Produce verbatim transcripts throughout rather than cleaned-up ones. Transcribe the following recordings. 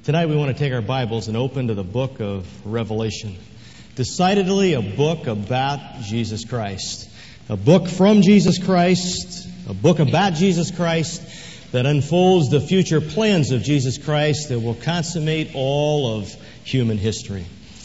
Tonight we want to take our Bibles and open to the book of Revelation. Decidedly a book about Jesus Christ. A book from Jesus Christ, a book about Jesus Christ that unfolds the future plans of Jesus Christ that will consummate all of human history.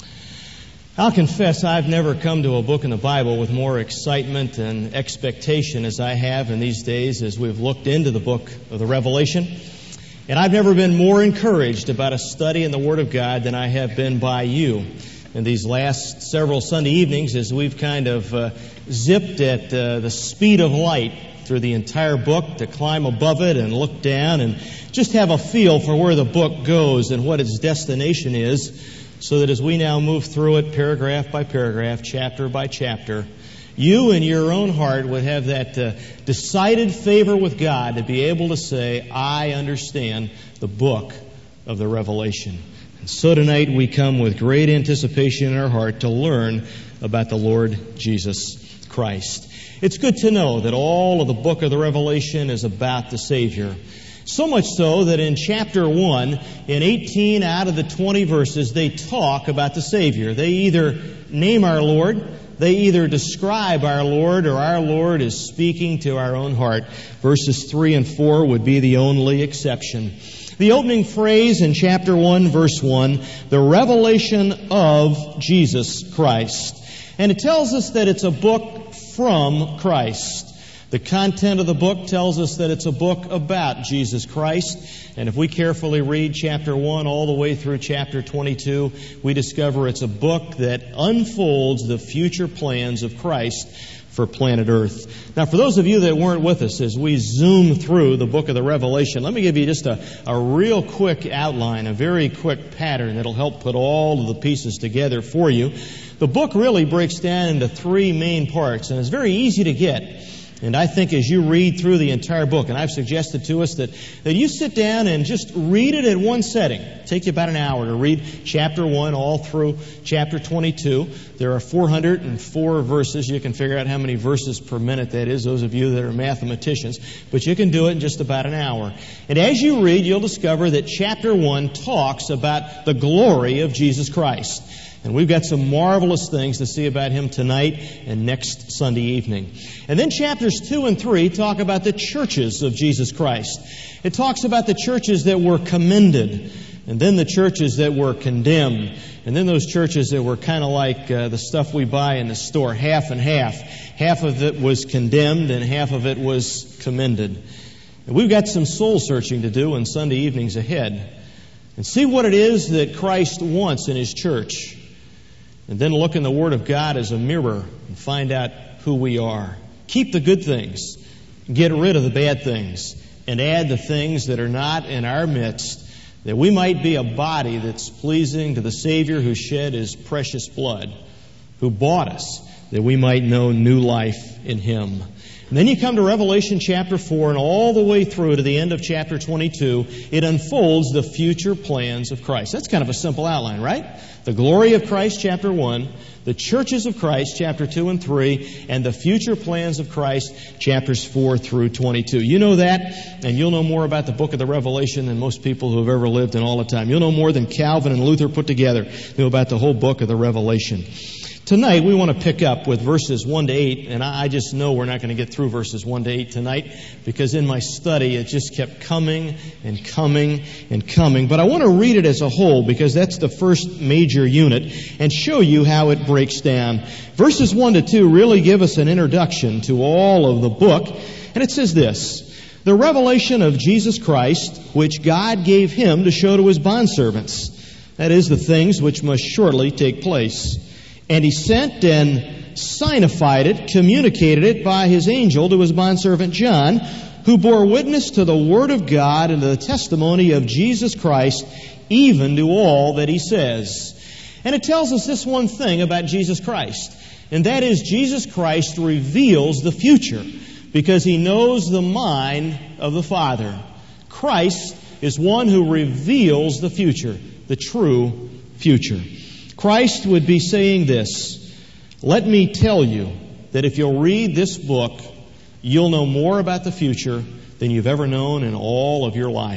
I'll confess I've never come to a book in the Bible with more excitement and expectation as I have in these days as we've looked into the book of the Revelation. And I've never been more encouraged about a study in the Word of God than I have been by you in these last several Sunday evenings as we've kind of uh, zipped at uh, the speed of light through the entire book to climb above it and look down and just have a feel for where the book goes and what its destination is, so that as we now move through it paragraph by paragraph, chapter by chapter, you in your own heart would have that uh, decided favor with God to be able to say, I understand the book of the Revelation. And so tonight we come with great anticipation in our heart to learn about the Lord Jesus Christ. It's good to know that all of the book of the Revelation is about the Savior. So much so that in chapter one, in eighteen out of the twenty verses, they talk about the Savior. They either name our Lord, they either describe our Lord, or our Lord is speaking to our own heart. Verses three and four would be the only exception. The opening phrase in chapter one, verse one, the revelation of Jesus Christ. And it tells us that it's a book from Christ. The content of the book tells us that it's a book about Jesus Christ. And if we carefully read chapter one all the way through chapter twenty-two, we discover it's a book that unfolds the future plans of Christ for planet Earth. Now, for those of you that weren't with us as we zoom through the book of the Revelation, let me give you just a, a real quick outline, a very quick pattern that'll help put all of the pieces together for you. The book really breaks down into three main parts, and it's very easy to get. And I think as you read through the entire book, and I've suggested to us that, that you sit down and just read it in one setting. It'll take you about an hour to read chapter one all through chapter twenty-two. There are four hundred four verses. You can figure out how many verses per minute that is, those of you that are mathematicians. But you can do it in just about an hour. And as you read, you'll discover that chapter one talks about the glory of Jesus Christ. And we've got some marvelous things to see about Him tonight and next Sunday evening. And then chapters two and three talk about the churches of Jesus Christ. It talks about the churches that were commended, and then the churches that were condemned, and then those churches that were kind of like uh, the stuff we buy in the store, half and half. Half of it was condemned and half of it was commended. And we've got some soul searching to do on Sunday evenings ahead. And see what it is that Christ wants in His church. And then look in the Word of God as a mirror and find out who we are. Keep the good things. Get rid of the bad things. And add the things that are not in our midst, that we might be a body that's pleasing to the Savior who shed His precious blood, who bought us, that we might know new life in Him. And then you come to Revelation chapter four, and all the way through to the end of chapter twenty-two, it unfolds the future plans of Christ. That's kind of a simple outline, right? The glory of Christ, chapter one, the churches of Christ, chapter two and three, and the future plans of Christ, chapters four through twenty-two. You know that, and you'll know more about the book of the Revelation than most people who have ever lived in all the time. You'll know more than Calvin and Luther put together know about the whole book of the Revelation. Tonight, we want to pick up with verses one to eight, and I just know we're not going to get through verses one to eight tonight, because in my study, it just kept coming and coming and coming. But I want to read it as a whole, because that's the first major unit, and show you how it breaks down. Verses one to two really give us an introduction to all of the book, and it says this: the revelation of Jesus Christ, which God gave Him to show to His bondservants, that is, the things which must shortly take place. And He sent and signified it, communicated it by His angel to His bondservant John, who bore witness to the Word of God and to the testimony of Jesus Christ, even to all that He says. And it tells us this one thing about Jesus Christ, and that is Jesus Christ reveals the future, because He knows the mind of the Father. Christ is one who reveals the future, the true future. Christ would be saying this: let me tell you that if you'll read this book, you'll know more about the future than you've ever known in all of your life.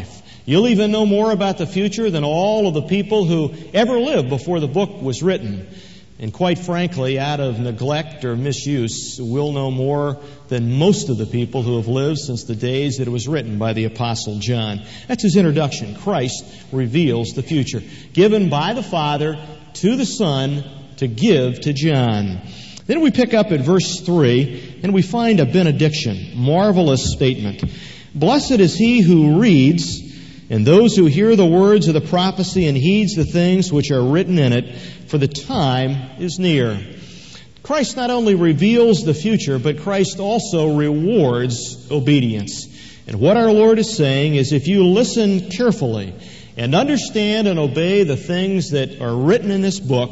You'll even know more about the future than all of the people who ever lived before the book was written. And quite frankly, out of neglect or misuse, we'll know more than most of the people who have lived since the days that it was written by the Apostle John. That's his introduction. Christ reveals the future, given by the Father to the Son to give to John. Then we pick up at verse three, and we find a benediction, marvelous statement. Blessed is he who reads, and those who hear the words of the prophecy and heeds the things which are written in it, for the time is near. Christ not only reveals the future, but Christ also rewards obedience. And what our Lord is saying is, if you listen carefully and understand and obey the things that are written in this book,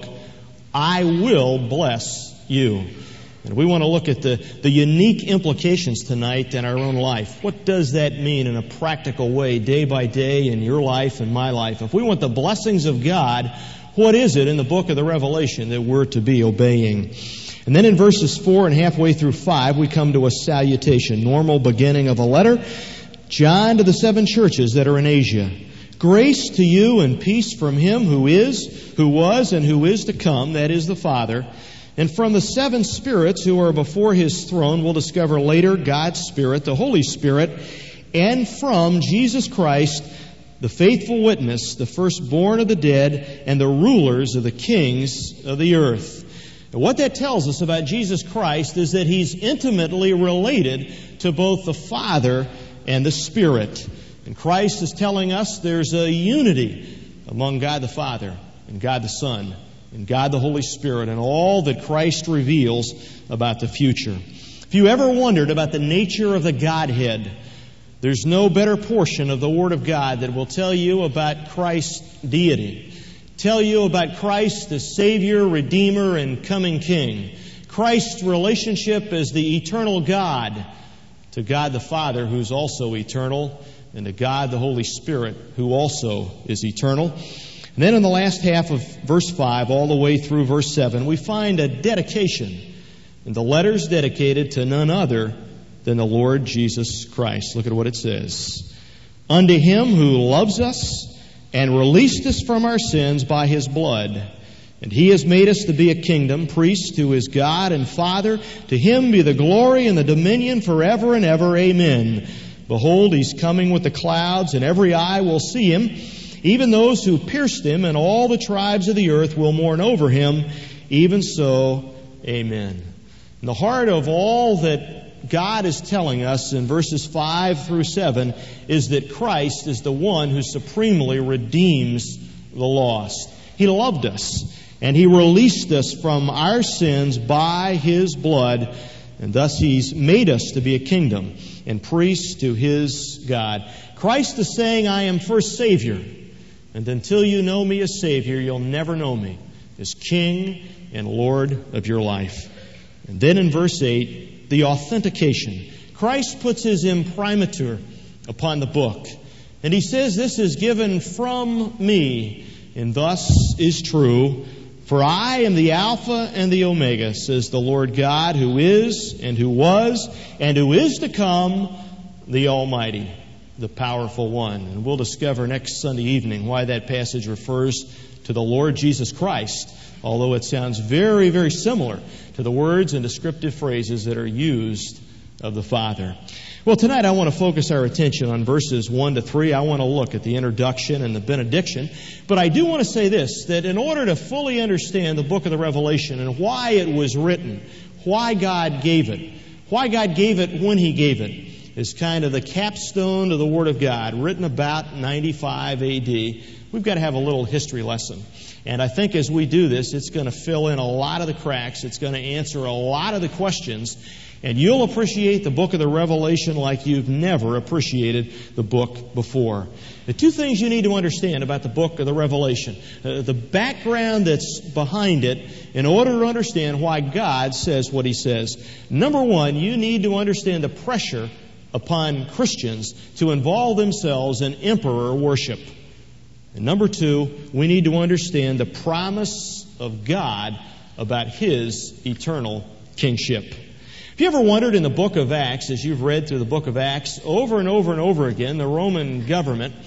I will bless you. And we want to look at the, the unique implications tonight in our own life. What does that mean in a practical way, day by day, in your life and my life? If we want the blessings of God, what is it in the book of the Revelation that we're to be obeying? And then in verses four and halfway through five, we come to a salutation, normal beginning of a letter. John to the seven churches that are in Asia. Grace to you and peace from him who is, who was, and who is to come, that is the Father. And from the seven spirits who are before his throne, we'll discover later God's Spirit, the Holy Spirit, and from Jesus Christ, the faithful witness, the firstborn of the dead, and the rulers of the kings of the earth. And what that tells us about Jesus Christ is that he's intimately related to both the Father and the Spirit. And Christ is telling us there's a unity among God the Father and God the Son and God the Holy Spirit and all that Christ reveals about the future. If you ever wondered about the nature of the Godhead, there's no better portion of the Word of God that will tell you about Christ's deity, tell you about Christ as Savior, Redeemer, and coming King, Christ's relationship as the eternal God to God the Father, who's also eternal, and to God the Holy Spirit, who also is eternal. And then in the last half of verse five, all the way through verse seven, we find a dedication. And the letter's dedicated to none other than the Lord Jesus Christ. Look at what it says. Unto him who loves us and released us from our sins by his blood. And he has made us to be a kingdom, priests to his God and Father. To him be the glory and the dominion forever and ever. Amen. Behold, he's coming with the clouds, and every eye will see him. Even those who pierced him, and all the tribes of the earth will mourn over him. Even so, amen. And the heart of all that God is telling us in verses five through seven is that Christ is the one who supremely redeems the lost. He loved us, and he released us from our sins by his blood, and thus he's made us to be a kingdom and priests to his God. Christ is saying, I am first Savior. And until you know me as Savior, you'll never know me as King and Lord of your life. And then in verse eight, the authentication. Christ puts his imprimatur upon the book. And he says, this is given from me, and thus is true. For I am the Alpha and the Omega, says the Lord God, who is and who was and who is to come, the Almighty, the powerful one. And we'll discover next Sunday evening why that passage refers to the Lord Jesus Christ, although it sounds very, very similar to the words and descriptive phrases that are used of the Father. Well, tonight I want to focus our attention on verses one to three. I want to look at the introduction and the benediction. But I do want to say this, that in order to fully understand the book of the Revelation and why it was written, why God gave it, why God gave it when he gave it, is kind of the capstone to the Word of God, written about ninety-five A D. We've got to have a little history lesson. And I think as we do this, it's going to fill in a lot of the cracks. It's going to answer a lot of the questions. And you'll appreciate the book of the Revelation like you've never appreciated the book before. The two things you need to understand about the book of the Revelation, uh, the background that's behind it, in order to understand why God says what he says. Number one, you need to understand the pressure upon Christians to involve themselves in emperor worship. And number two, we need to understand the promise of God about his eternal kingship. Have you ever wondered in the book of Acts, as you've read through the book of Acts, over and over and over again, the Roman government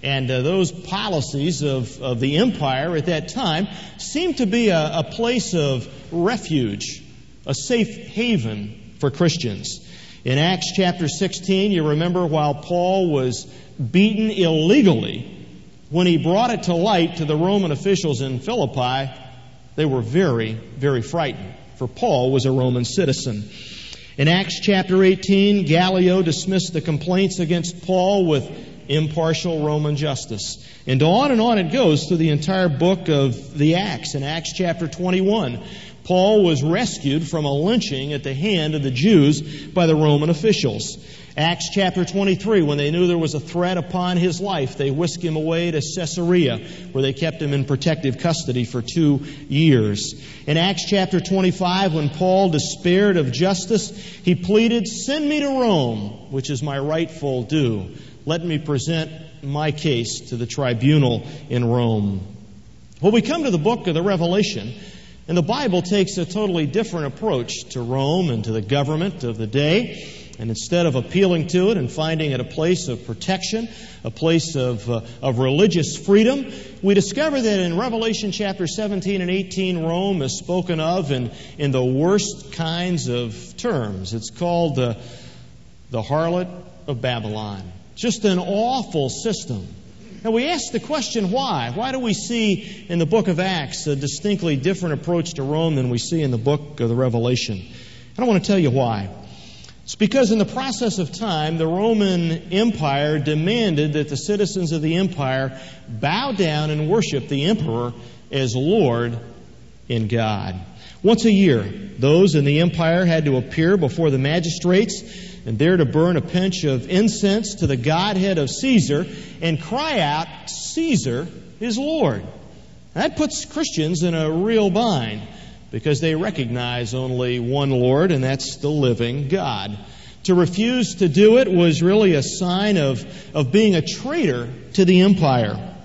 And uh, those policies of, of the empire at that time seemed to be a, a place of refuge, a safe haven for Christians. In Acts chapter sixteen, you remember while Paul was beaten illegally, when he brought it to light to the Roman officials in Philippi, they were very, very frightened, for Paul was a Roman citizen. In Acts chapter eighteen, Gallio dismissed the complaints against Paul with impartial Roman justice. And on and on it goes through the entire book of the Acts. In Acts chapter twenty-one, Paul was rescued from a lynching at the hand of the Jews by the Roman officials. Acts chapter twenty-three, when they knew there was a threat upon his life, they whisked him away to Caesarea, where they kept him in protective custody for two years. In Acts chapter twenty-five, when Paul despaired of justice, he pleaded, "Send me to Rome, which is my rightful due. Let me present my case to the tribunal in Rome." Well, we come to the book of the Revelation, and the Bible takes a totally different approach to Rome and to the government of the day. And instead of appealing to it and finding it a place of protection, a place of, uh, of religious freedom, we discover that in Revelation chapter seventeen and eighteen, Rome is spoken of in, in the worst kinds of terms. It's called uh, the harlot of Babylon. Just an awful system. Now we ask the question, why? Why do we see in the book of Acts a distinctly different approach to Rome than we see in the book of the Revelation? And I want to tell you why. It's because in the process of time, the Roman Empire demanded that the citizens of the empire bow down and worship the emperor as Lord and God. Once a year, those in the empire had to appear before the magistrates and there to burn a pinch of incense to the Godhead of Caesar and cry out, "Caesar is Lord." That puts Christians in a real bind, because they recognize only one Lord, and that's the living God. To refuse to do it was really a sign of, of being a traitor to the empire.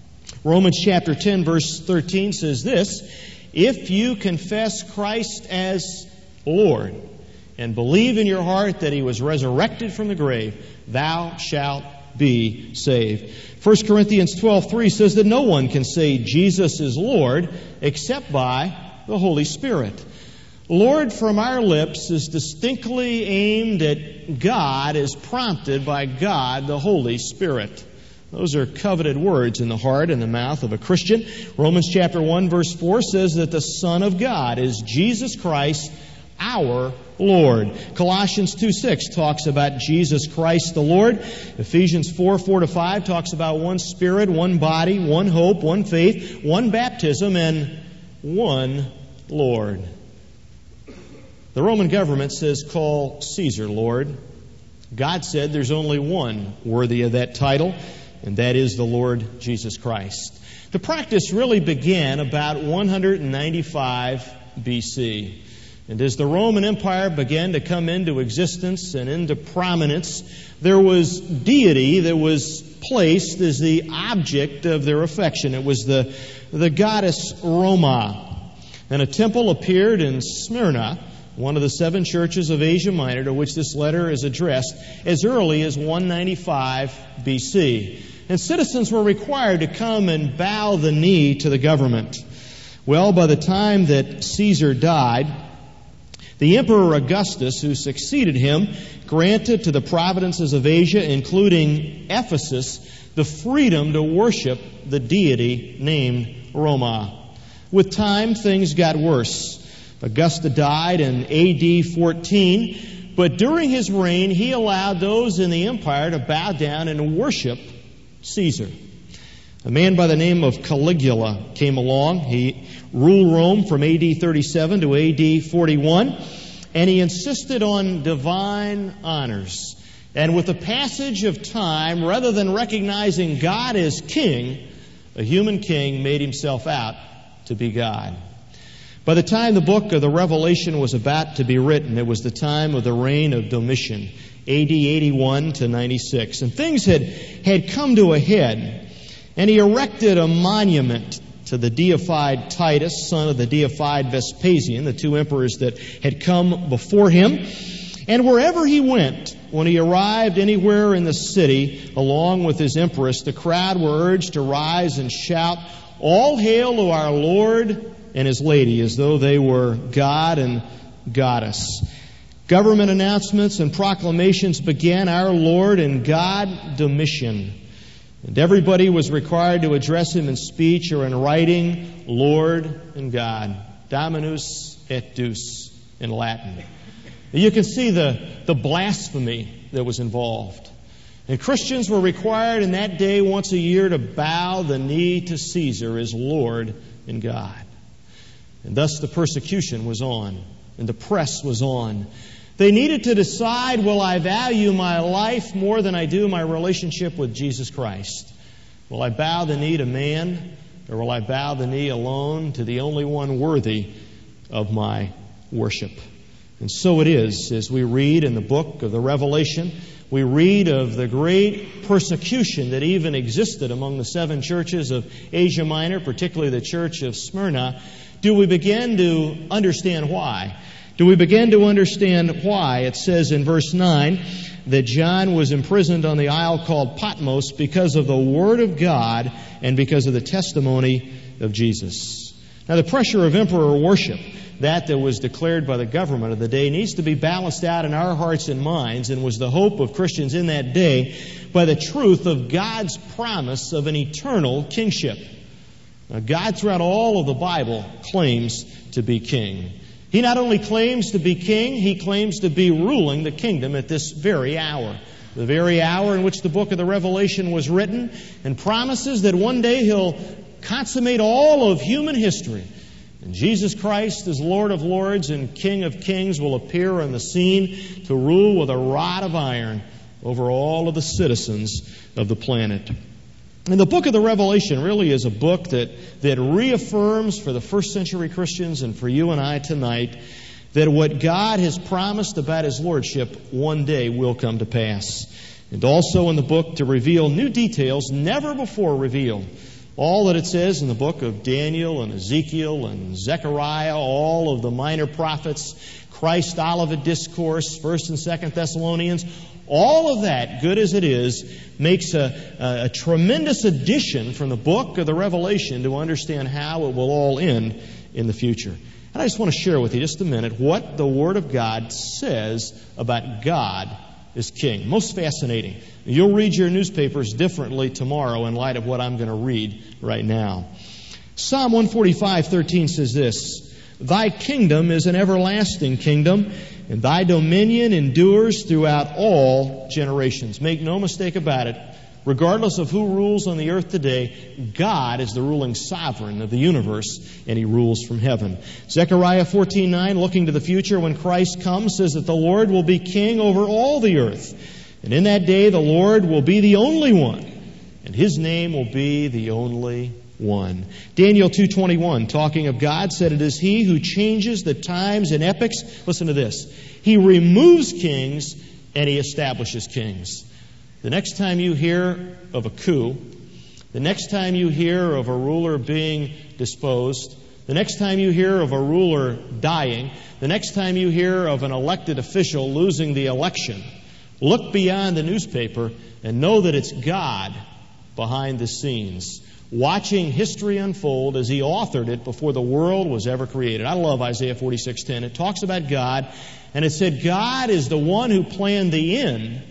Romans chapter ten, verse thirteen says this, "If you confess Christ as Lord and believe in your heart that He was resurrected from the grave, thou shalt be saved." First Corinthians twelve three says that no one can say Jesus is Lord except by the Holy Spirit. Lord from our lips is distinctly aimed at God as prompted by God the Holy Spirit. Those are coveted words in the heart and the mouth of a Christian. Romans chapter one verse four says that the Son of God is Jesus Christ, our Lord. Colossians two six talks about Jesus Christ the Lord. Ephesians four four to five talks about one Spirit, one body, one hope, one faith, one baptism, and one Lord. The Roman government says, "Call Caesar Lord." God said there's only one worthy of that title, and that is the Lord Jesus Christ. The practice really began about one ninety-five B C. And as the Roman Empire began to come into existence and into prominence, there was deity that was placed as the object of their affection. It was the, the goddess Roma. And a temple appeared in Smyrna, one of the seven churches of Asia Minor, to which this letter is addressed, as early as one ninety-five B C. And citizens were required to come and bow the knee to the government. Well, by the time that Caesar died, the Emperor Augustus, who succeeded him, granted to the provinces of Asia, including Ephesus, the freedom to worship the deity named Roma. With time, things got worse. Augustus died in A D fourteen, but during his reign, he allowed those in the empire to bow down and worship Caesar. A man by the name of Caligula came along. He ruled Rome from A D thirty-seven to A D forty-one, and he insisted on divine honors. And with the passage of time, rather than recognizing God as king, a human king made himself out to be God. By the time the book of the Revelation was about to be written, it was the time of the reign of Domitian, A D eighty-one to ninety-six. And things had, had come to a head. And he erected a monument to the deified Titus, son of the deified Vespasian, the two emperors that had come before him. And wherever he went, when he arrived anywhere in the city, along with his empress, the crowd were urged to rise and shout, "All hail to our Lord and his lady," as though they were God and Goddess. Government announcements and proclamations began, "Our Lord and God Domitian." And everybody was required to address him in speech or in writing, "Lord and God," Dominus et Deus in Latin. You can see the, the blasphemy that was involved. And Christians were required in that day once a year to bow the knee to Caesar as Lord and God. And thus the persecution was on, and the press was on. They needed to decide, will I value my life more than I do my relationship with Jesus Christ? Will I bow the knee to man, or will I bow the knee alone to the only one worthy of my worship? And so it is, as we read in the book of the Revelation, we read of the great persecution that even existed among the seven churches of Asia Minor, particularly the church of Smyrna. Do we begin to understand why? Do we begin to understand why? It says in verse nine that John was imprisoned on the isle called Patmos because of the Word of God and because of the testimony of Jesus. Now, the pressure of emperor worship, that that was declared by the government of the day, needs to be balanced out in our hearts and minds, and was the hope of Christians in that day, by the truth of God's promise of an eternal kingship. Now, God, throughout all of the Bible, claims to be king. He not only claims to be king, he claims to be ruling the kingdom at this very hour. The very hour in which the book of the Revelation was written, and promises that one day he'll consummate all of human history. And Jesus Christ, as Lord of Lords and King of Kings, will appear on the scene to rule with a rod of iron over all of the citizens of the planet. And the book of the Revelation really is a book that, that reaffirms for the first century Christians and for you and I tonight that what God has promised about His Lordship one day will come to pass. And also in the book to reveal new details never before revealed. All that it says in the book of Daniel and Ezekiel and Zechariah, all of the minor prophets, Christ's Olivet Discourse, First and Second Thessalonians, all of that, good as it is, makes a, a, a tremendous addition from the book of the Revelation to understand how it will all end in the future. And I just want to share with you just a minute what the Word of God says about God as King. Most fascinating. You'll read your newspapers differently tomorrow in light of what I'm going to read right now. Psalm one forty-five, thirteen says this, "Thy kingdom is an everlasting kingdom, and thy dominion endures throughout all generations." Make no mistake about it. Regardless of who rules on the earth today, God is the ruling sovereign of the universe, and He rules from heaven. Zechariah fourteen nine, looking to the future when Christ comes, says that the Lord will be king over all the earth. And in that day the Lord will be the only one, and His name will be the only one. Daniel two twenty-one, talking of God, said, "It is He who changes the times and epochs." Listen to this. "He removes kings and He establishes kings." The next time you hear of a coup, the next time you hear of a ruler being disposed, the next time you hear of a ruler dying, the next time you hear of an elected official losing the election, look beyond the newspaper and know that it's God behind the scenes, watching history unfold as He authored it before the world was ever created. I love Isaiah forty-six ten. It talks about God, and it said God is the one who planned the end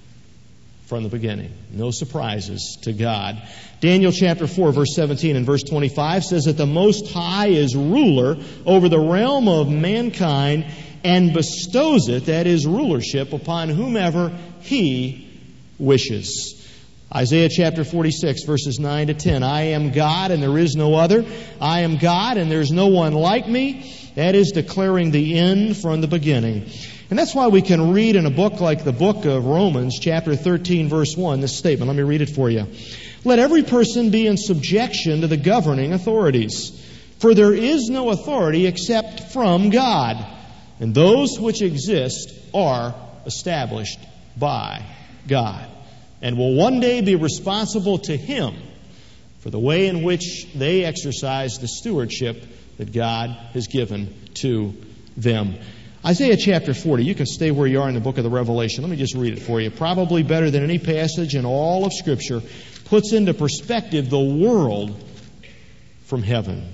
from the beginning. No surprises to God. Daniel chapter four, verse seventeen and verse twenty-five says that the Most High is ruler over the realm of mankind and bestows it, that is rulership, upon whomever He wishes. Isaiah chapter forty-six, verses nine to ten. "I am God and there is no other. I am God and there is no one like me." That is declaring the end from the beginning. And that's why we can read in a book like the book of Romans, chapter thirteen, verse one, this statement. Let me read it for you. "Let every person be in subjection to the governing authorities. For there is no authority except from God, and those which exist are established by God, and will one day be responsible to Him for the way in which they exercise the stewardship that God has given to them." Isaiah chapter forty, you can stay where you are in the book of the Revelation. Let me just read it for you. Probably better than any passage in all of Scripture, puts into perspective the world from heaven.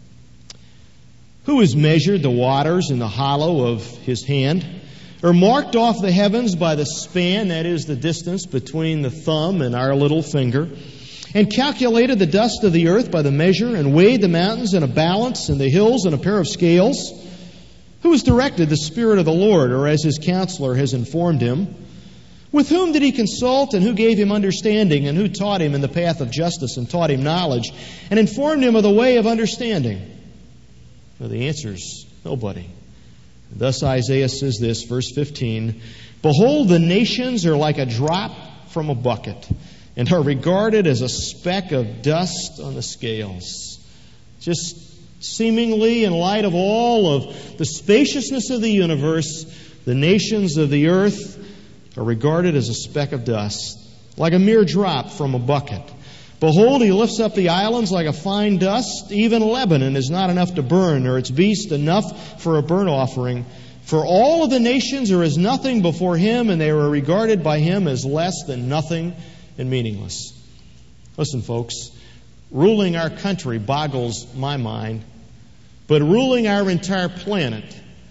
Who has measured the waters in the hollow of his hand, or marked off the heavens by the span, that is, the distance between the thumb and our little finger, and calculated the dust of the earth by the measure, and weighed the mountains in a balance, and the hills in a pair of scales? Who has directed the Spirit of the Lord, or as his counselor has informed him? With whom did he consult, and who gave him understanding, and who taught him in the path of justice, and taught him knowledge, and informed him of the way of understanding? Well, the answer is nobody. Thus Isaiah says this, verse fifteen, Behold, the nations are like a drop from a bucket, and are regarded as a speck of dust on the scales. Just seemingly, in light of all of the spaciousness of the universe, the nations of the earth are regarded as a speck of dust, like a mere drop from a bucket. Behold, he lifts up the islands like a fine dust. Even Lebanon is not enough to burn, or its beast enough for a burnt offering. For all of the nations are as nothing before him, and they are regarded by him as less than nothing and meaningless. Listen, folks, ruling our country boggles my mind, but ruling our entire planet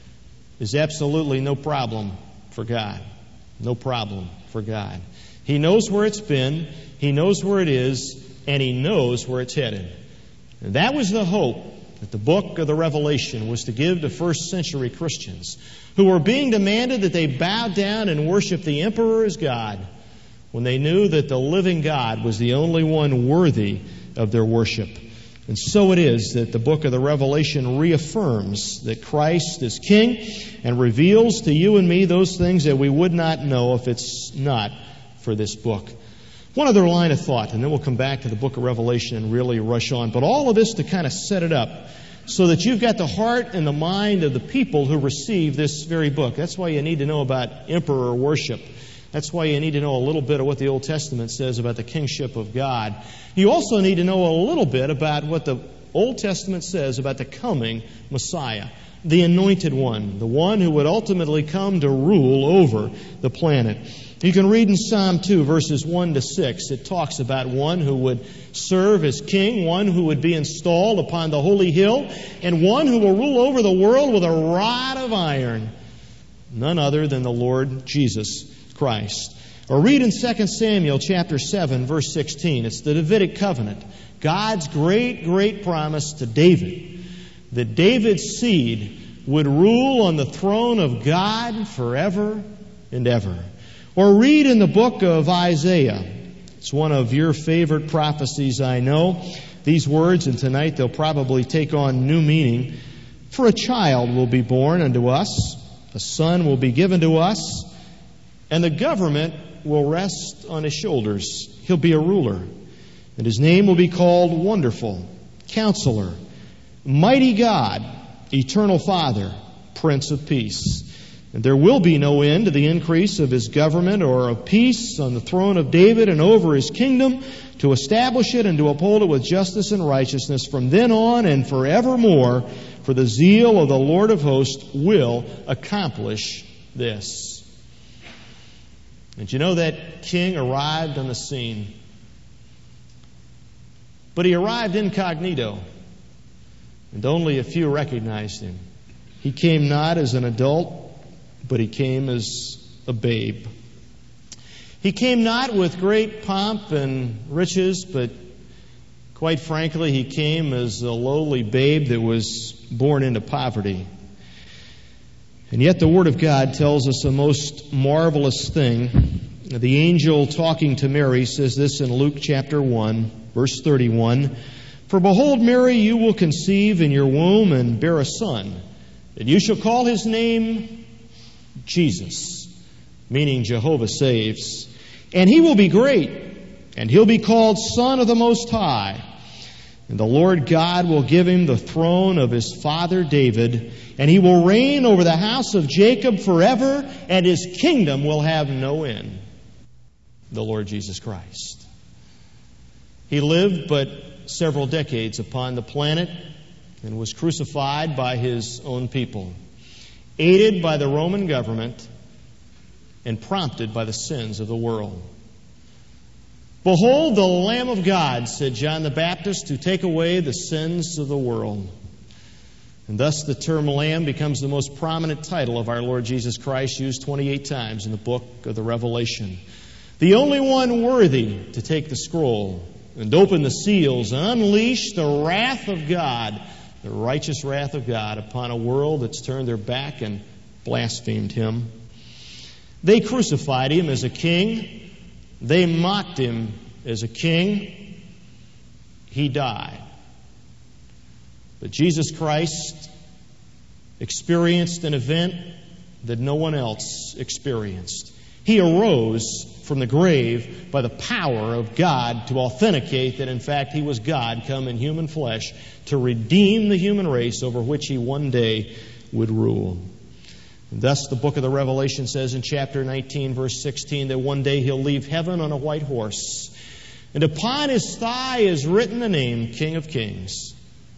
is absolutely no problem for God. No problem for God. He knows where it's been, He knows where it is, and He knows where it's headed. And that was the hope that the book of the Revelation was to give to first century Christians who were being demanded that they bow down and worship the emperor as God, when they knew that the living God was the only one worthy of their worship. And so it is that the book of the Revelation reaffirms that Christ is King and reveals to you and me those things that we would not know if it's not for this book. One other line of thought, and then we'll come back to the book of Revelation and really rush on. But all of this to kind of set it up so that you've got the heart and the mind of the people who receive this very book. That's why you need to know about emperor worship. That's why you need to know a little bit of what the Old Testament says about the kingship of God. You also need to know a little bit about what the Old Testament says about the coming Messiah, the anointed one, the one who would ultimately come to rule over the planet. You can read in Psalm two, verses one to six. It talks about one who would serve as king, one who would be installed upon the holy hill, and one who will rule over the world with a rod of iron. None other than the Lord Jesus Christ. Or read in Second Samuel chapter seven, verse sixteen. It's the Davidic covenant. God's great, great promise to David that David's seed would rule on the throne of God forever and ever. Or read in the book of Isaiah. It's one of your favorite prophecies, I know. These words, and tonight they'll probably take on new meaning. For a child will be born unto us, a son will be given to us, and the government will rest on his shoulders. He'll be a ruler, and his name will be called Wonderful, Counselor, Mighty God, Eternal Father, Prince of Peace. And there will be no end to the increase of his government or of peace on the throne of David and over his kingdom, to establish it and to uphold it with justice and righteousness from then on and forevermore. For the zeal of the Lord of hosts will accomplish this. And you know that king arrived on the scene. But he arrived incognito, and only a few recognized him. He came not as an adult, but he came as a babe. He came not with great pomp and riches, but quite frankly, he came as a lowly babe that was born into poverty. And yet the Word of God tells us a most marvelous thing. The angel talking to Mary says this in Luke chapter one, verse thirty-one. For behold, Mary, you will conceive in your womb and bear a son, and you shall call his name Jesus, meaning Jehovah saves. And he will be great, and he'll be called Son of the Most High. And the Lord God will give him the throne of his father David, and he will reign over the house of Jacob forever, and his kingdom will have no end. The Lord Jesus Christ. He lived but several decades upon the planet and was crucified by his own people. aided by the Roman government, and prompted by the sins of the world. Behold the Lamb of God, said John the Baptist, to take away the sins of the world. And thus the term Lamb becomes the most prominent title of our Lord Jesus Christ, used twenty-eight times in the book of the Revelation. The only one worthy to take the scroll and open the seals and unleash the wrath of God, the righteous wrath of God, upon a world that's turned their back and blasphemed Him. They crucified Him as a king. They mocked Him as a king. He died. But Jesus Christ experienced an event that no one else experienced. He arose from the grave by the power of God to authenticate that, in fact, He was God come in human flesh to redeem the human race over which He one day would rule. And thus the book of the Revelation says in chapter nineteen, verse sixteen, that one day He'll leave heaven on a white horse, and upon His thigh is written the name King of Kings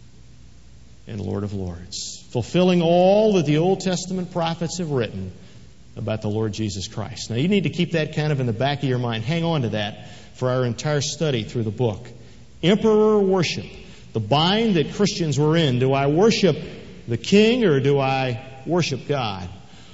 and Lord of Lords, fulfilling all that the Old Testament prophets have written about the Lord Jesus Christ. Now, you need to keep that kind of in the back of your mind. Hang on to that for our entire study through the book. Emperor worship, the bind that Christians were in. Do I worship the king or do I worship God?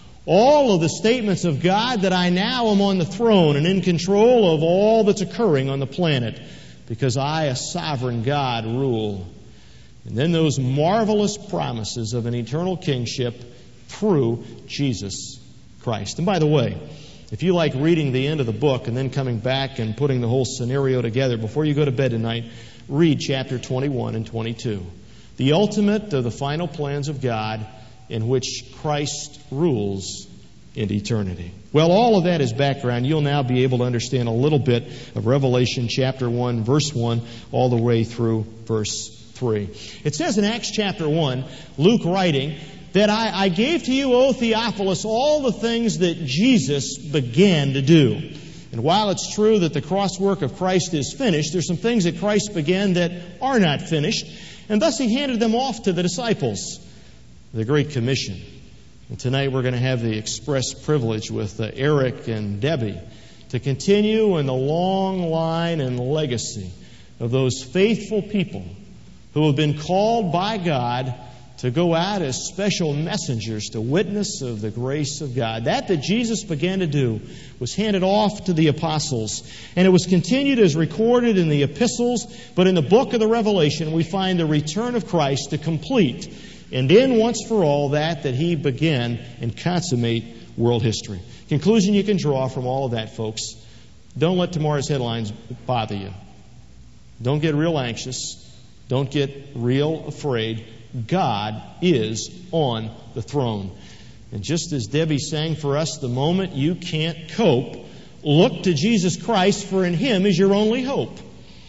All of the statements of God that I now am on the throne and in control of all that's occurring on the planet because I, a sovereign God, rule. And then those marvelous promises of an eternal kingship through Jesus Christ. And by the way, if you like reading the end of the book and then coming back and putting the whole scenario together, before you go to bed tonight, read chapter twenty-one and twenty-two. The ultimate of the final plans of God in which Christ rules in eternity. Well, all of that is background. You'll now be able to understand a little bit of Revelation chapter one, verse one, all the way through verse three. It says in Acts chapter one, Luke writing, that I, I gave to you, O Theophilus, all the things that Jesus began to do. And while it's true that the cross work of Christ is finished, there's some things that Christ began that are not finished. And thus He handed them off to the disciples. The Great Commission. And tonight we're going to have the express privilege with uh, Eric and Debbie to continue in the long line and legacy of those faithful people who have been called by God to go out as special messengers to witness of the grace of God. That that Jesus began to do was handed off to the apostles, and it was continued as recorded in the epistles, but in the book of the Revelation we find the return of Christ to complete and end once for all that that He began and consummate world history. Conclusion you can draw from all of that, folks. Don't let tomorrow's headlines bother you. Don't get real anxious. Don't get real afraid. God is on the throne. And just as Debbie sang for us, the moment you can't cope, look to Jesus Christ, for in Him is your only hope.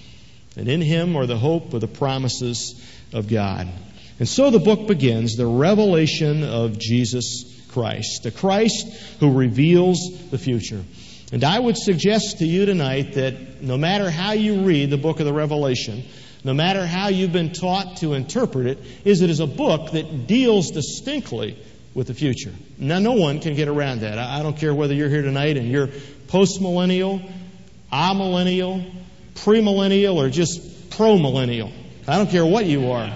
And in Him are the hope of the promises of God. And so the book begins, the revelation of Jesus Christ, the Christ who reveals the future. And I would suggest to you tonight that no matter how you read the book of the Revelation, no matter how you've been taught to interpret it, is it is a book that deals distinctly with the future. Now, no one can get around that. I don't care whether you're here tonight and you're post-millennial, amillennial, premillennial, or just pro-millennial. I don't care what you are.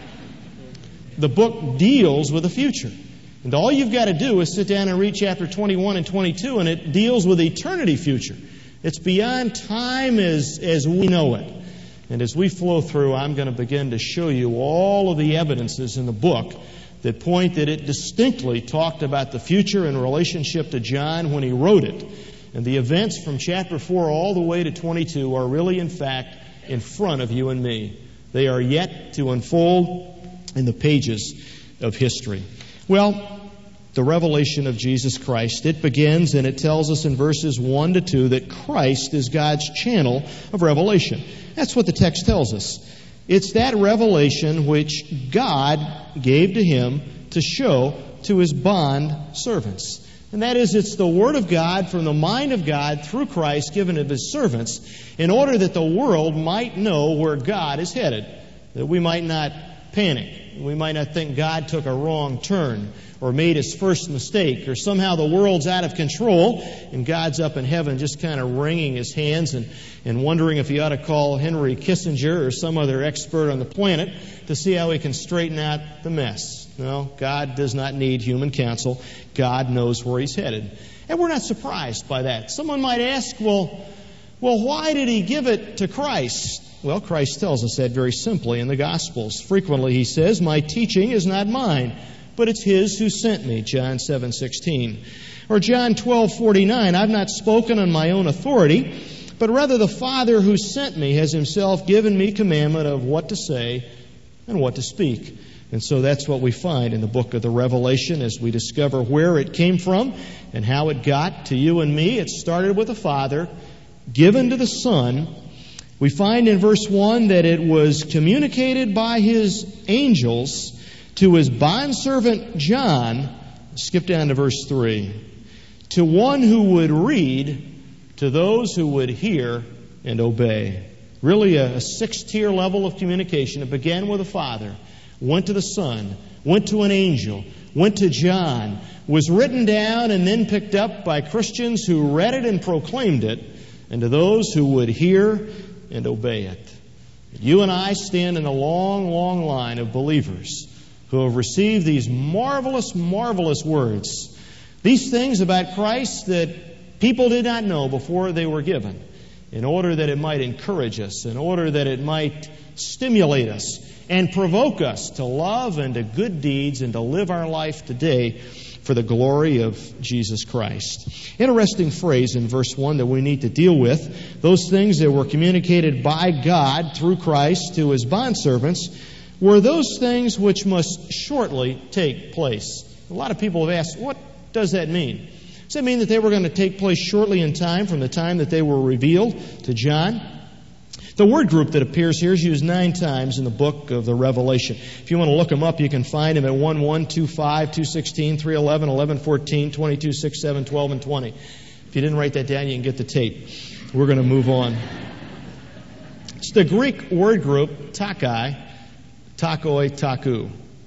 The book deals with the future. And all you've got to do is sit down and read chapter twenty-one and twenty-two, and it deals with eternity future. It's beyond time as, as we know it. And as we flow through, I'm going to begin to show you all of the evidences in the book that point that it distinctly talked about the future in relationship to John when he wrote it. And the events from chapter four all the way to twenty-two are really, in fact, in front of you and me. They are yet to unfold in the pages of history. Well, the revelation of Jesus Christ, it begins and it tells us in verses one to two that Christ is God's channel of revelation. That's what the text tells us. It's that revelation which God gave to Him to show to His bond servants. And that is, it's the Word of God from the mind of God through Christ given to His servants in order that the world might know where God is headed. That we might not panic. We might not think God took a wrong turn or made his first mistake, or somehow the world's out of control and God's up in heaven just kind of wringing his hands and, and wondering if he ought to call Henry Kissinger or some other expert on the planet to see how he can straighten out the mess. No, God does not need human counsel. God knows where he's headed. And we're not surprised by that. Someone might ask, well, well, why did he give it to Christ? Well, Christ tells us that very simply in the Gospels. Frequently he says, my teaching is not mine, but it's his who sent me, John seven sixteen. Or John twelve forty-nine, I've not spoken on my own authority, but rather the Father who sent me has himself given me commandment of what to say and what to speak. And so that's what we find in the book of the Revelation as we discover where it came from and how it got to you and me. It started with the Father, given to the Son. We find in verse one that it was communicated by his angels to his bondservant John. Skip down to verse three. To one who would read, to those who would hear and obey. Really a, a six-tier level of communication. It began with the Father, went to the Son, went to an angel, went to John, was written down and then picked up by Christians who read it and proclaimed it, and to those who would hear and obey it. You and I stand in a long, long line of believers who have received these marvelous, marvelous words. These things about Christ that people did not know before they were given, in order that it might encourage us, in order that it might stimulate us and provoke us to love and to good deeds and to live our life today for the glory of Jesus Christ. Interesting phrase in verse one that we need to deal with. Those things that were communicated by God through Christ to his bondservants were those things which must shortly take place. A lot of people have asked, what does that mean? Does that mean that they were going to take place shortly in time from the time that they were revealed to John? The word group that appears here is used nine times in the book of the Revelation. If you want to look them up, you can find them at one one, two five, two sixteen, three eleven, eleven fourteen, twenty-two, six, seven, twelve, and twenty. If you didn't write that down, you can get the tape. We're going to move on. It's the Greek word group, takai, takoi, taku.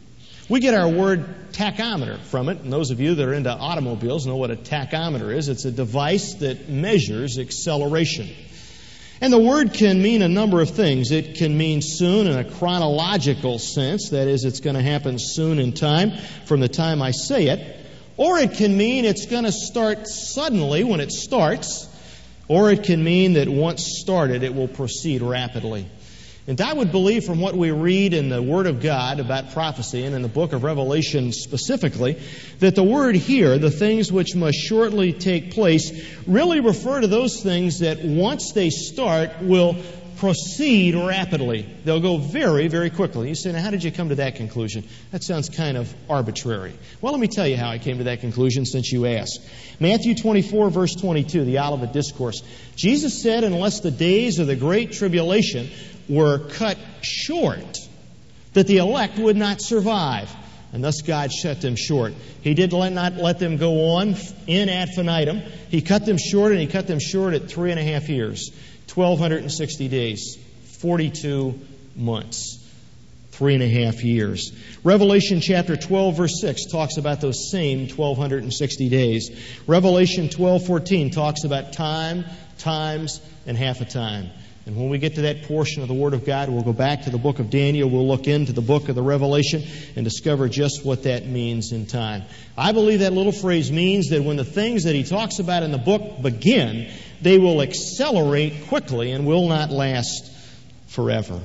We get our word tachometer from it, and those of you that are into automobiles know what a tachometer is. It's a device that measures acceleration. And the word can mean a number of things. It can mean soon in a chronological sense, that is, it's going to happen soon in time from the time I say it. Or it can mean it's going to start suddenly when it starts. Or it can mean that once started, it will proceed rapidly. And I would believe from what we read in the Word of God about prophecy and in the book of Revelation specifically, that the word here, the things which must shortly take place, really refer to those things that once they start will proceed rapidly. They'll go very, very quickly. You say, now how did you come to that conclusion? That sounds kind of arbitrary. Well, let me tell you how I came to that conclusion since you asked. Matthew twenty-four, verse twenty-two, the Olivet Discourse. Jesus said, unless the days of the great tribulation were cut short, that the elect would not survive. And thus God shut them short. He did let, not let them go on in ad infinitum. He cut them short, and he cut them short at three and a half years, twelve sixty days, forty-two months, three and a half years. Revelation chapter twelve, verse six talks about those same twelve sixty days. Revelation twelve fourteen talks about time, times, and half a time. And when we get to that portion of the Word of God, we'll go back to the book of Daniel, we'll look into the book of the Revelation and discover just what that means in time. I believe that little phrase means that when the things that he talks about in the book begin, they will accelerate quickly and will not last forever.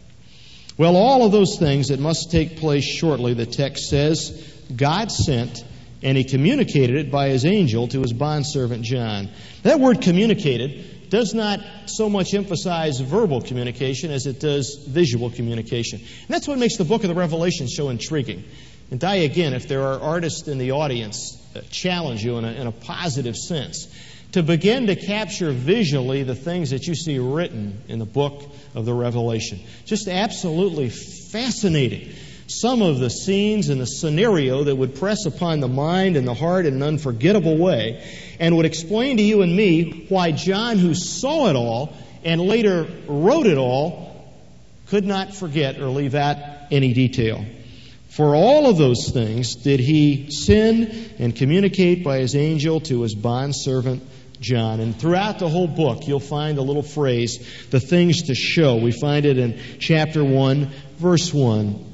Well, all of those things that must take place shortly, the text says, God sent, and he communicated it by his angel to his bondservant John. That word communicated does not so much emphasize verbal communication as it does visual communication. And that's what makes the book of the Revelation so intriguing. And I, again, if there are artists in the audience, uh, challenge you in a, in a positive sense to begin to capture visually the things that you see written in the book of the Revelation. Just absolutely fascinating. Some of the scenes and the scenario that would press upon the mind and the heart in an unforgettable way and would explain to you and me why John, who saw it all and later wrote it all, could not forget or leave out any detail. For all of those things did he send and communicate by his angel to his bondservant John. And throughout the whole book, you'll find a little phrase, the things to show. We find it in chapter one, verse one.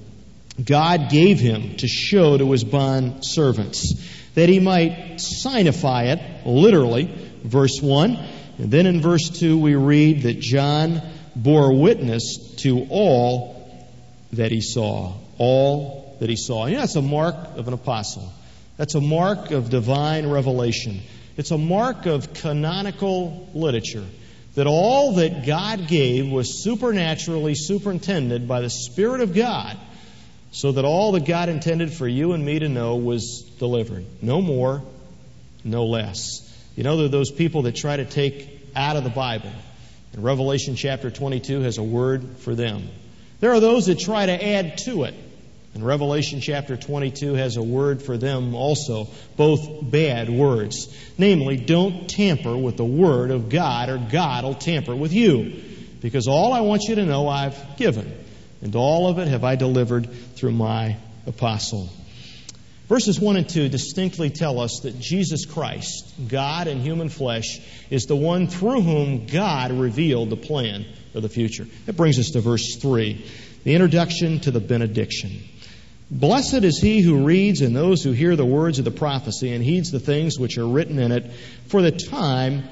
God gave him to show to his bondservants, that he might signify it, literally, verse one. And then in verse two we read that John bore witness to all that he saw. All that he saw. You know, that's a mark of an apostle. That's a mark of divine revelation. It's a mark of canonical literature. That all that God gave was supernaturally superintended by the Spirit of God, so that all that God intended for you and me to know was delivered. No more, no less. You know, there are those people that try to take out of the Bible. And Revelation chapter twenty-two has a word for them. There are those that try to add to it. And Revelation chapter twenty-two has a word for them also, both bad words. Namely, don't tamper with the Word of God, or God will tamper with you. Because all I want you to know I've given, and all of it have I delivered through my apostle. Verses one and two distinctly tell us that Jesus Christ, God in human flesh, is the one through whom God revealed the plan of the future. That brings us to verse three, the introduction to the benediction. Blessed is he who reads and those who hear the words of the prophecy and heeds the things which are written in it, for the time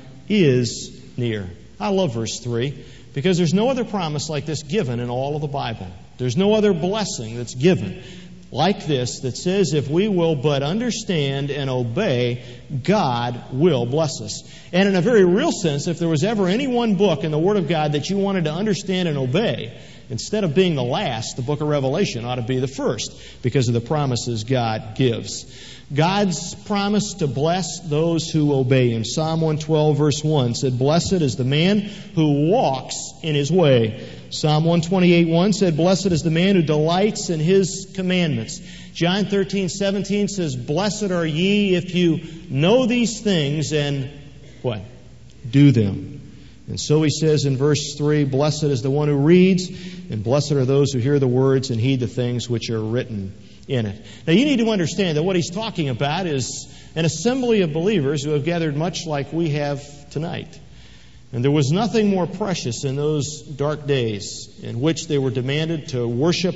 is near. I love verse three because there's no other promise like this given in all of the Bible. There's no other blessing that's given like this that says if we will but understand and obey, God will bless us. And in a very real sense, if there was ever any one book in the Word of God that you wanted to understand and obey, instead of being the last, the book of Revelation ought to be the first because of the promises God gives. God's promise to bless those who obey Him. Psalm one twelve verse one said, Blessed is the man who walks in His way. Psalm one twenty-eight one said, Blessed is the man who delights in His commandments. John thirteen seventeen says, Blessed are ye if you know these things and what? Do them. And so he says in verse three, Blessed is the one who reads, and blessed are those who hear the words and heed the things which are written in it. Now you need to understand that what he's talking about is an assembly of believers who have gathered much like we have tonight. And there was nothing more precious in those dark days in which they were demanded to worship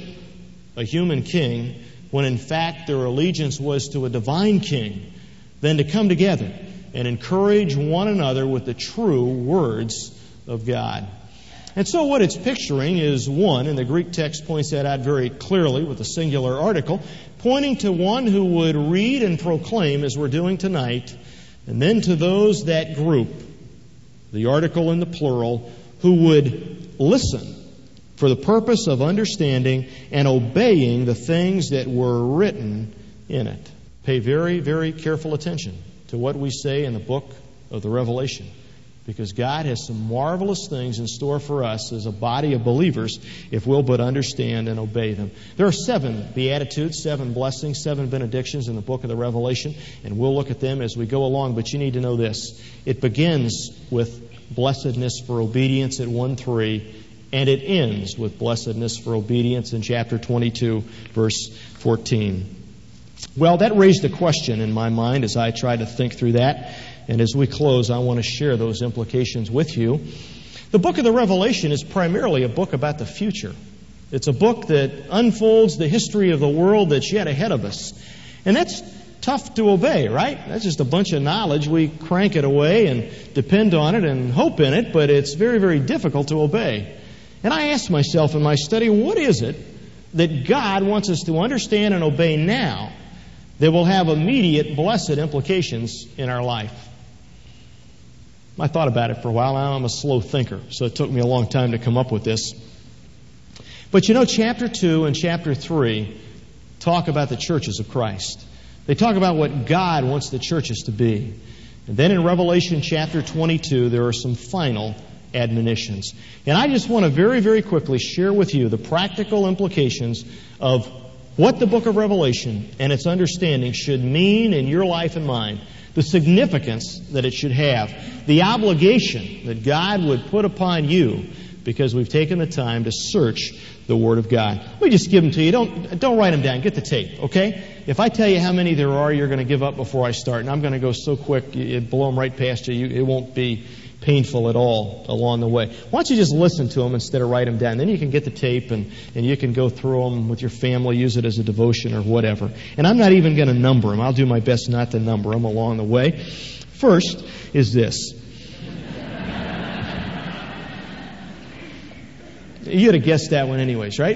a human king, when in fact their allegiance was to a divine king, than to come together and encourage one another with the true words of God. And so what it's picturing is one, and the Greek text points that out very clearly with a singular article, pointing to one who would read and proclaim as we're doing tonight, and then to those, that group, the article in the plural, who would listen for the purpose of understanding and obeying the things that were written in it. Pay very, very careful attention to what we say in the book of the Revelation, because God has some marvelous things in store for us as a body of believers if we'll but understand and obey them. There are seven beatitudes, seven blessings, seven benedictions in the book of the Revelation, and we'll look at them as we go along, but you need to know this. It begins with blessedness for obedience at one three, and it ends with blessedness for obedience in chapter twenty-two, verse fourteen. Well, that raised a question in my mind as I tried to think through that. And as we close, I want to share those implications with you. The book of the Revelation is primarily a book about the future. It's a book that unfolds the history of the world that's yet ahead of us. And that's tough to obey, right? That's just a bunch of knowledge. We crank it away and depend on it and hope in it, but it's very, very difficult to obey. And I asked myself in my study, what is it that God wants us to understand and obey now that will have immediate blessed implications in our life? I thought about it for a while. I'm a slow thinker, so it took me a long time to come up with this. But you know, chapter two and chapter three talk about the churches of Christ. They talk about what God wants the churches to be. And then in Revelation chapter twenty-two, there are some final admonitions. And I just want to very, very quickly share with you the practical implications of what the book of Revelation and its understanding should mean in your life and mine, the significance that it should have, the obligation that God would put upon you because we've taken the time to search the Word of God. Let me just give them to you. Don't, don't write them down. Get the tape, okay? If I tell you how many there are, you're going to give up before I start. And I'm going to go so quick, it'll blow them right past you. It won't be painful at all along the way. Why don't you just listen to them instead of write them down? Then you can get the tape and, and you can go through them with your family, use it as a devotion or whatever. And I'm not even going to number them. I'll do my best not to number them along the way. First is this. You'd have guessed that one anyways, right?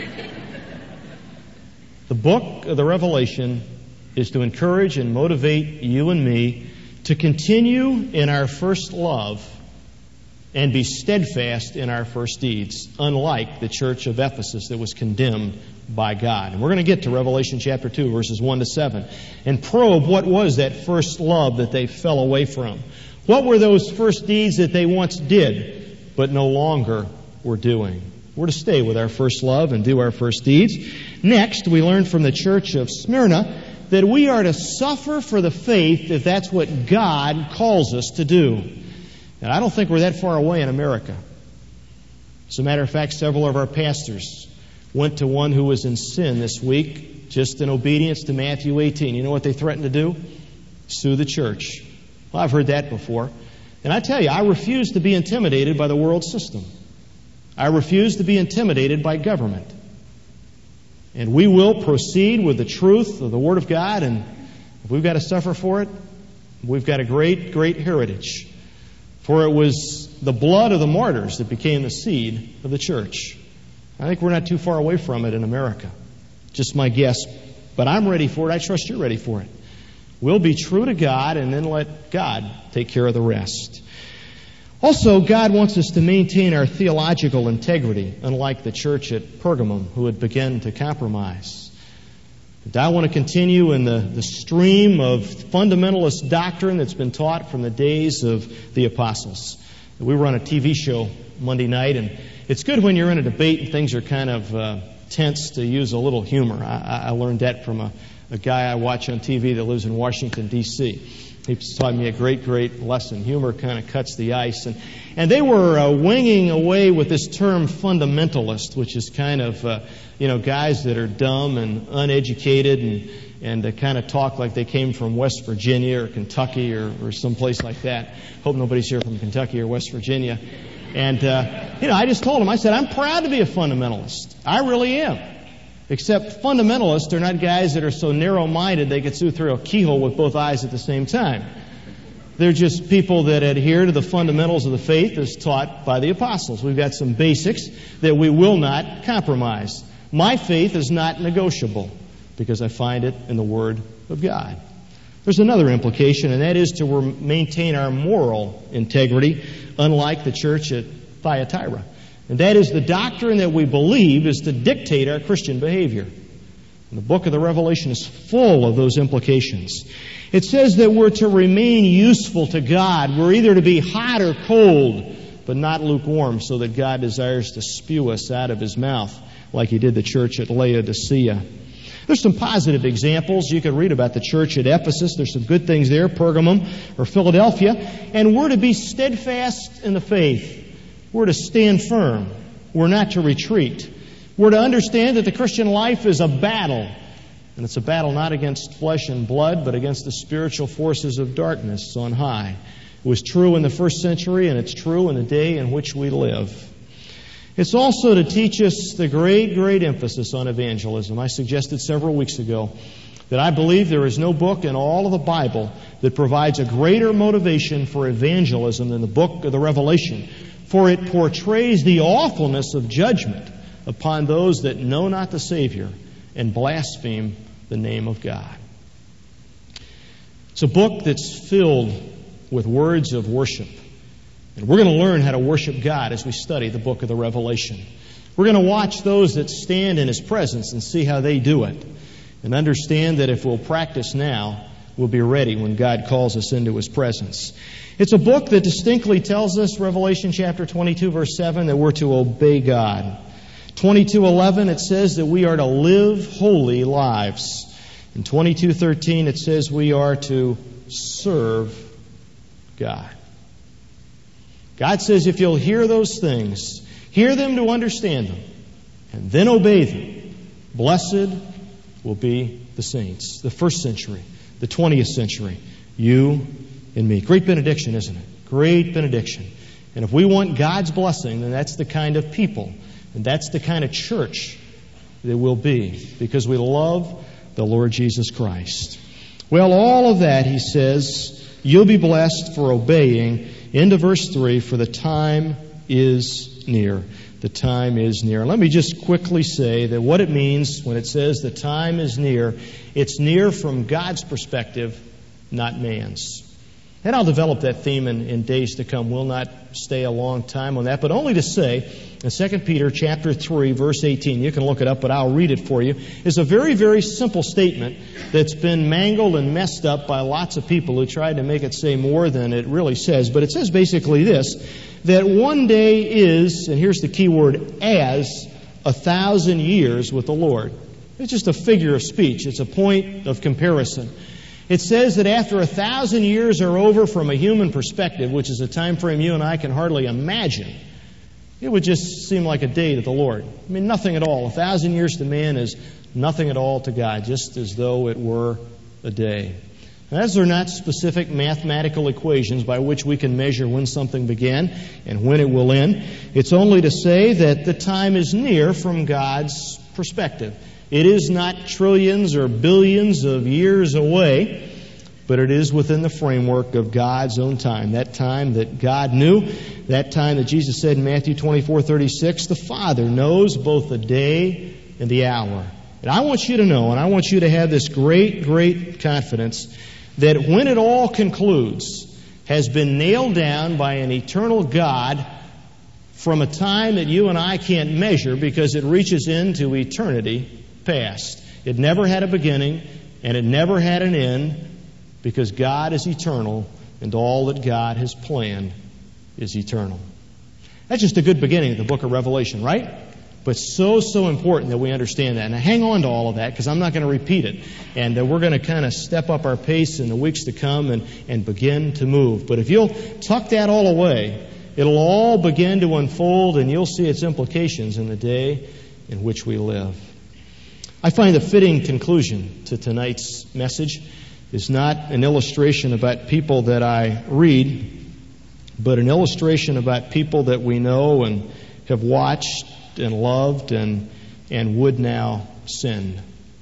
The book of the Revelation is to encourage and motivate you and me to continue in our first love and be steadfast in our first deeds, unlike the church of Ephesus that was condemned by God. And we're going to get to Revelation chapter two, verses one to seven, and probe what was that first love that they fell away from. What were those first deeds that they once did, but no longer were doing? We're to stay with our first love and do our first deeds. Next, we learn from the church of Smyrna that we are to suffer for the faith if that's what God calls us to do. And I don't think we're that far away in America. As a matter of fact, several of our pastors went to one who was in sin this week, just in obedience to Matthew eighteen. You know what they threatened to do? Sue the church. Well, I've heard that before. And I tell you, I refuse to be intimidated by the world system. I refuse to be intimidated by government. And we will proceed with the truth of the Word of God, and if we've got to suffer for it, we've got a great, great heritage. For it was the blood of the martyrs that became the seed of the church. I think we're not too far away from it in America. Just my guess. But I'm ready for it. I trust you're ready for it. We'll be true to God and then let God take care of the rest. Also, God wants us to maintain our theological integrity, unlike the church at Pergamum, who had begun to compromise. And I want to continue in the, the stream of fundamentalist doctrine that's been taught from the days of the apostles. We were on a T V show Monday night, and it's good when you're in a debate and things are kind of uh, tense to use a little humor. I, I learned that from a, a guy I watch on T V that lives in Washington, D C He taught me a great, great lesson. Humor kind of cuts the ice. And, and they were uh, winging away with this term fundamentalist, which is kind of, uh, you know, guys that are dumb and uneducated and, and uh, kind of talk like they came from West Virginia or Kentucky or, or someplace like that. Hope nobody's here from Kentucky or West Virginia. And, uh, you know, I just told them, I said, I'm proud to be a fundamentalist. I really am. Except fundamentalists are not guys that are so narrow-minded they could see through a keyhole with both eyes at the same time. They're just people that adhere to the fundamentals of the faith as taught by the apostles. We've got some basics that we will not compromise. My faith is not negotiable because I find it in the Word of God. There's another implication, and that is to maintain our moral integrity, unlike the church at Thyatira. And that is the doctrine that we believe is to dictate our Christian behavior. And the book of the Revelation is full of those implications. It says that we're to remain useful to God. We're either to be hot or cold, but not lukewarm, so that God desires to spew us out of His mouth, like He did the church at Laodicea. There's some positive examples. You can read about the church at Ephesus. There's some good things there, Pergamum or Philadelphia. And we're to be steadfast in the faith. We're to stand firm. We're not to retreat. We're to understand that the Christian life is a battle. And it's a battle not against flesh and blood, but against the spiritual forces of darkness on high. It was true in the first century, and it's true in the day in which we live. It's also to teach us the great, great emphasis on evangelism. I suggested several weeks ago that I believe there is no book in all of the Bible that provides a greater motivation for evangelism than the book of the Revelation. For it portrays the awfulness of judgment upon those that know not the Savior and blaspheme the name of God. It's a book that's filled with words of worship. And we're going to learn how to worship God as we study the book of the Revelation. We're going to watch those that stand in His presence and see how they do it. And understand that if we'll practice now, we'll be ready when God calls us into His presence. It's a book that distinctly tells us, Revelation chapter twenty-two, verse seven, that we're to obey God. twenty-two eleven, it says that we are to live holy lives. In twenty-two thirteen, it says we are to serve God. God says if you'll hear those things, Hear them to understand them, and then obey them. Blessed will be the saints. The first century, the twentieth century, you and me. Great benediction, isn't it? Great benediction. And if we want God's blessing, then that's the kind of people, and that's the kind of church that we'll be, because we love the Lord Jesus Christ. Well, all of that, he says, you'll be blessed for obeying. Into verse three, for the time is near. The time is near. Let me just quickly say that what it means when it says the time is near, it's near from God's perspective, not man's. And I'll develop that theme in, in days to come. We'll not stay a long time on that, but only to say in Second Peter chapter three, verse eighteen, you can look it up, but I'll read it for you, is a very, very simple statement that's been mangled and messed up by lots of people who tried to make it say more than it really says. But it says basically this, that one day is, and here's the key word, as a thousand years with the Lord. It's just a figure of speech. It's a point of comparison. It says that after a thousand years are over from a human perspective, which is a time frame you and I can hardly imagine, it would just seem like a day to the Lord. I mean, nothing at all. A thousand years to man is nothing at all to God, just as though it were a day. And as they're not specific mathematical equations by which we can measure when something began and when it will end, it's only to say that the time is near from God's perspective. It is not trillions or billions of years away, but it is within the framework of God's own time. That time that God knew, that time that Jesus said in Matthew twenty-four thirty-six, the Father knows both the day and the hour. And I want you to know, and I want you to have this great, great confidence that when it all concludes, has been nailed down by an eternal God from a time that you and I can't measure because it reaches into eternity past. It never had a beginning, and it never had an end, because God is eternal, and all that God has planned is eternal. That's just a good beginning of the book of Revelation, right? But so, so important that we understand that. Now, hang on to all of that, because I'm not going to repeat it. And uh, we're going to kind of step up our pace in the weeks to come and, and begin to move. But if you'll tuck that all away, it'll all begin to unfold, and you'll see its implications in the day in which we live. I find the fitting conclusion to tonight's message is not an illustration about people that I read, but an illustration about people that we know and have watched and loved and, and would now send.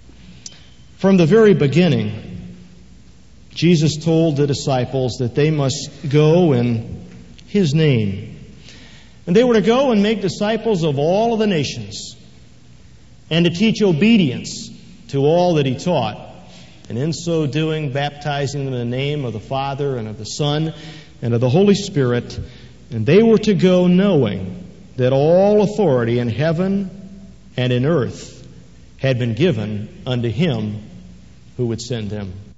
From the very beginning, Jesus told the disciples that they must go in His name. And they were to go and make disciples of all of the nations, and to teach obedience to all that He taught, and in so doing, baptizing them in the name of the Father and of the Son and of the Holy Spirit. And they were to go knowing that all authority in heaven and in earth had been given unto Him who would send them.